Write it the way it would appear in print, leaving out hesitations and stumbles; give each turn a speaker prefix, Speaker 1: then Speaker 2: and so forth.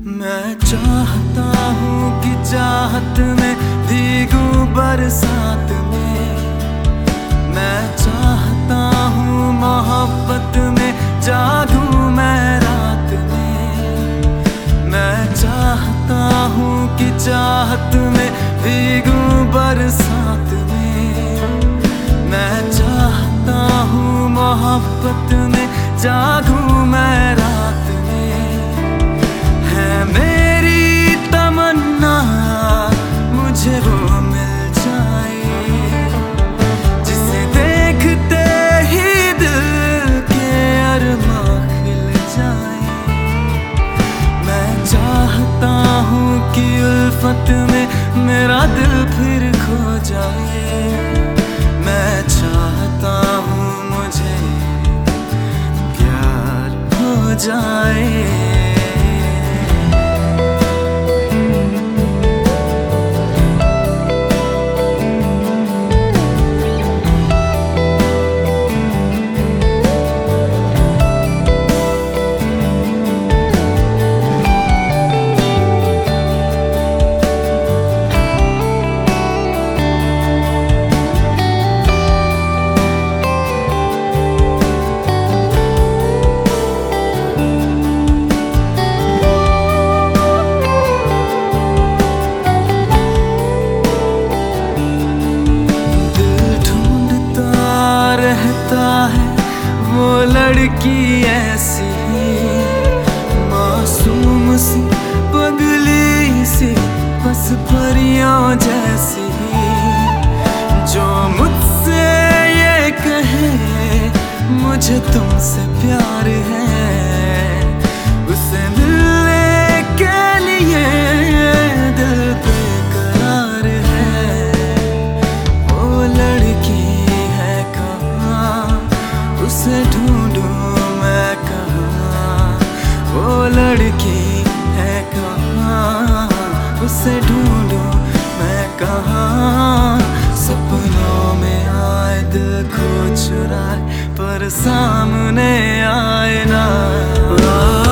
Speaker 1: मैं चाहता हूँ कि चाहत में भीगूं बरसात में। मैं चाहता हूँ मोहब्बत में जागूं मैं रात में। मैं चाहता हूँ कि चाहत में भीगूं बरसात में। मैं चाहता हूँ मोहब्बत में जागूं मैं रात में। है मेरी तमन्ना मुझे वो मिल जाए जिसे देखते ही दिल के अरमां खिल जाए। मैं चाहता हूँ कि उल्फत में मेरा दिल फिर खो जाए। मैं चाहता हूँ मुझे प्यार हो जाए। वो लड़की ऐसी मासूम सी पगली सी बस परियों जैसी, जो मुझसे ये कहे मुझे तुमसे प्यार है। उसे मिलने के लिए दिल बेकरार है। वो लड़की है कहाँ उसे ढूंढूं मैं कहाँ। वो लड़की है कहाँ उसे ढूंढूं मैं कहाँ। सपनों में आए दिल को चुराए पर सामने आए ना।